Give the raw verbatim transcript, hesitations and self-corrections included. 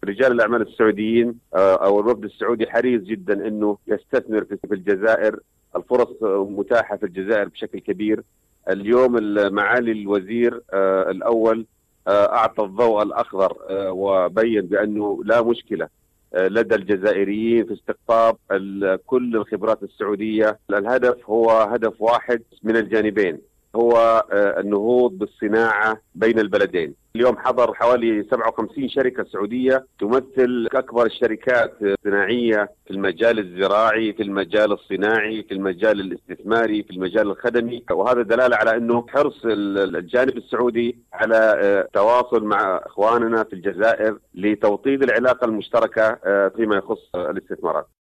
رجال الأعمال السعوديين أو الوفد السعودي حريص جدا أنه يستثمر في الجزائر. الفرص متاحة في الجزائر بشكل كبير. اليوم معالي الوزير الأول أعطى الضوء الأخضر وبين بأنه لا مشكلة لدى الجزائريين في استقطاب كل الخبرات السعودية. الهدف هو هدف واحد من الجانبين، هو النهوض بالصناعة بين البلدين. اليوم حضر حوالي سبعة وخمسين شركة سعودية تمثل أكبر الشركات الصناعية في المجال الزراعي، في المجال الصناعي، في المجال الاستثماري، في المجال الخدمي، وهذا دلالة على أنه حرص الجانب السعودي على تواصل مع إخواننا في الجزائر لتوطيد العلاقة المشتركة فيما يخص الاستثمارات.